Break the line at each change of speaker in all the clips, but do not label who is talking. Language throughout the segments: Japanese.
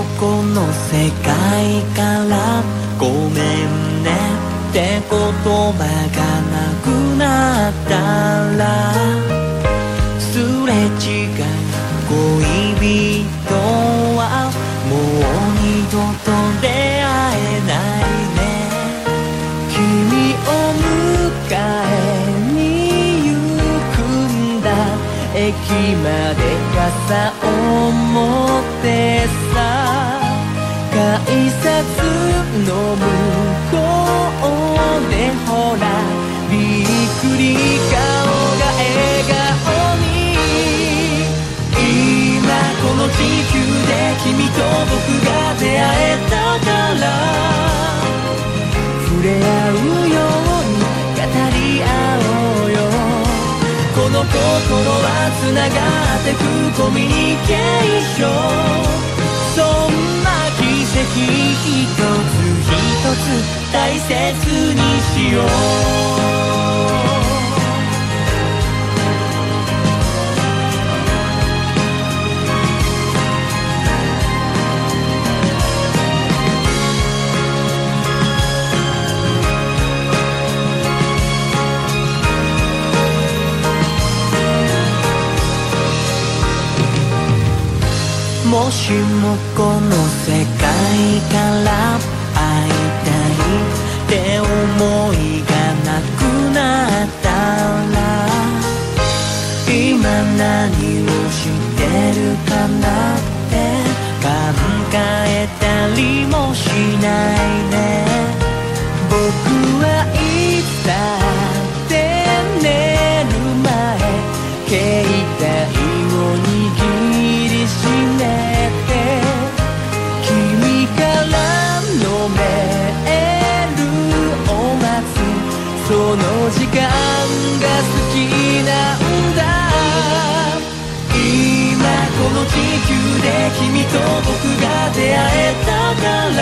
もこの世界からごめんねって言葉がなくなったら、すれ違い恋人はもう二度と出会えないね。君を迎えに行くんだ、駅まで傘を持ってさ、改札の向こうでほらびっくり顔が笑顔に、今この地球で君と僕が出会えたから、触れ合うように語り合おうよ。この心はつながってくコミュニケーション、そんな奇跡一つ一つ大切にしよう。もしもこの世界から会いたいって思いがなくなったら、今何をしてるかなって考えたりもしないね。僕はいつだって寝る前携帯を握りしめて、君からのメールを待つその時間が好きなんだ。今この地球で君と僕が出会えたから、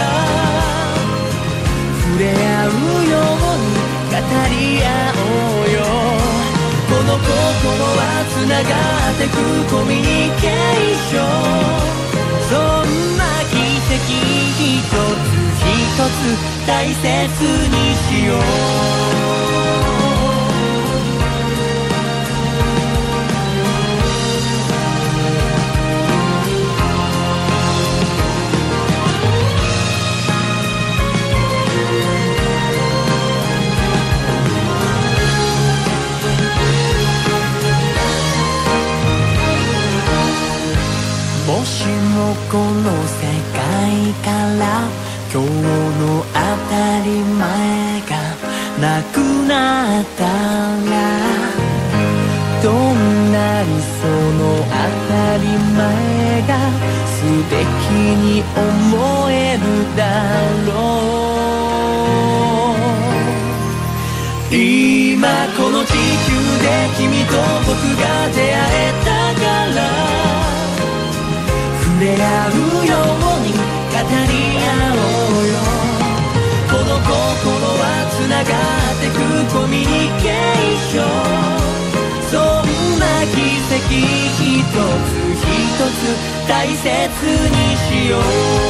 触れ合うように語り合おうよ。この心はつながってくコミュニケーション、そんな奇跡一つ一つ大切にしよう。もしもこの世界から今日の当たり前がなくなったら、どんなにその当たり前が素敵に思えるだろう。今この地球で君と僕が出会えたから、触れ合うように語り合おうよ。この心はつながってくコミュニケーション、そんな奇跡一つ一つ大切にしよう。